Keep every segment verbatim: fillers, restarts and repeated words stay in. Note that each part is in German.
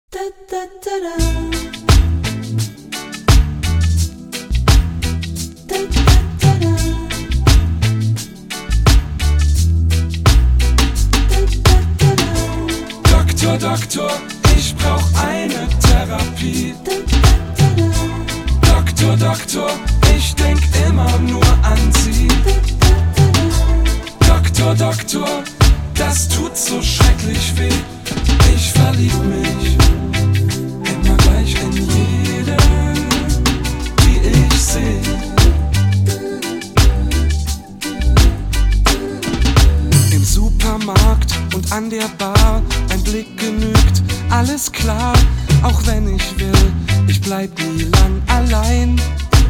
Da, da, da, da. Da, da, da, da. Da, da, da, da. Doktor, Doktor, ich brauch eine Therapie. Da, da, da, da. Doktor, Doktor, ich denk immer nur an Sie. Da, da, da, da. Doktor, Doktor, das tut so schrecklich weh. Ich verlieb mich immer gleich in jede, die ich seh. Im Supermarkt und an der Bar, ein Blick genügt, alles klar. Auch wenn ich will, ich bleib nie lang allein.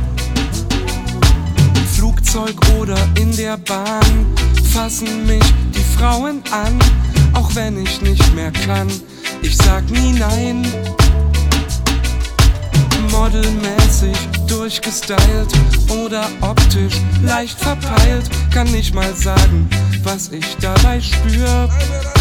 Im Flugzeug oder in der Bahn fassen mich die Frauen an. Auch wenn ich nicht mehr kann, ich sag nie nein. Modelmäßig durchgestylt oder optisch leicht verpeilt, kann nicht mal sagen, was ich dabei spür.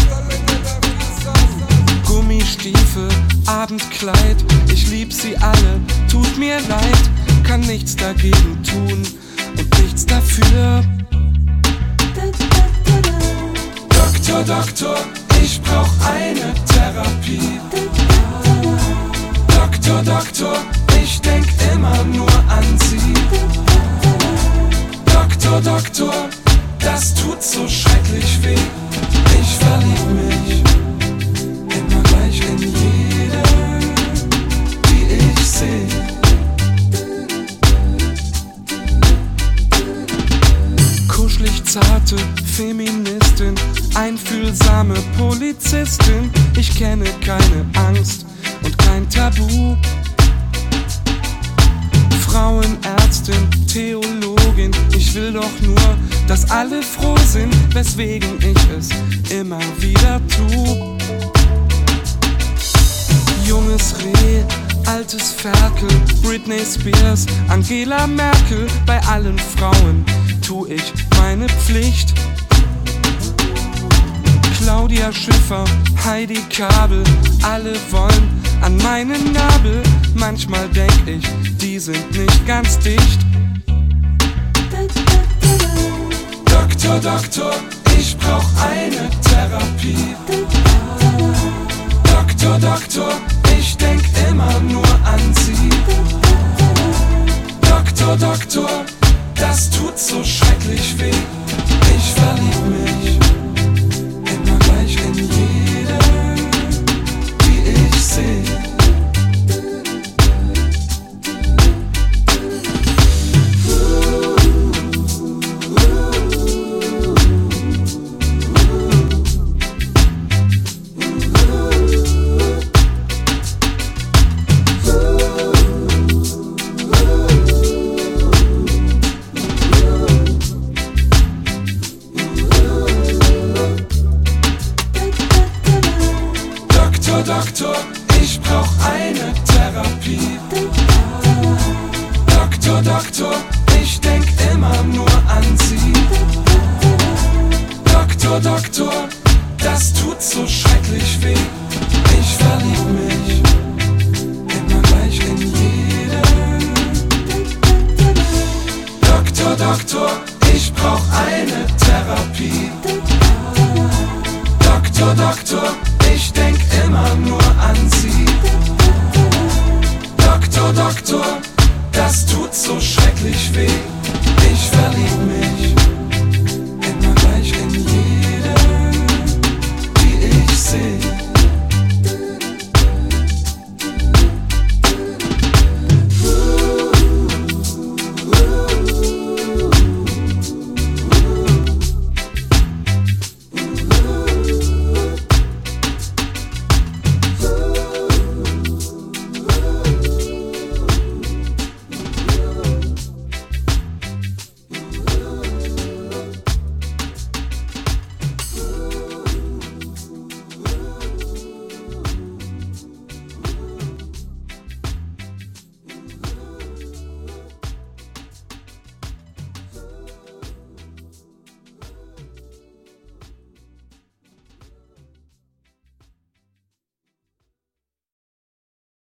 Gummistiefel, Abendkleid, ich lieb sie alle, tut mir leid, kann nichts dagegen tun und nichts dafür. Da, da, da, da. Doktor, Doktor, ich brauch eine Therapie. Da, da, da, da. Doktor, Doktor, ich denk immer nur an Sie. Doktor, Doktor, das tut so schrecklich weh. Ich verlieb mich immer gleich in jede, die ich seh. Kuschelig zarte Feministin, einfühlsame Polizistin. Ich kenne keine Angst und kein Tabu. Frauenärztin, Theologin, ich will doch nur, dass alle froh sind, weswegen ich es immer wieder tu. Junges Reh, altes Ferkel, Britney Spears, Angela Merkel, bei allen Frauen tu ich meine Pflicht. Claudia Schiffer, Heidi Kabel, alle wollen an meinen Nabel. Manchmal denk ich, die sind nicht ganz dicht. Da, da, da, da. Doktor, Doktor, ich brauch eine Therapie. Da, da, da. Doktor, Doktor, ich denk immer nur an Sie. Doktor, Doktor, das tut so schrecklich weh. Ich verlieb mich immer gleich in jede, die ich seh. Doktor, Doktor, ich brauch eine Therapie. Doktor, Doktor, ich denk immer nur an Sie. Doktor, Doktor, das tut so schrecklich weh. Ich verlieb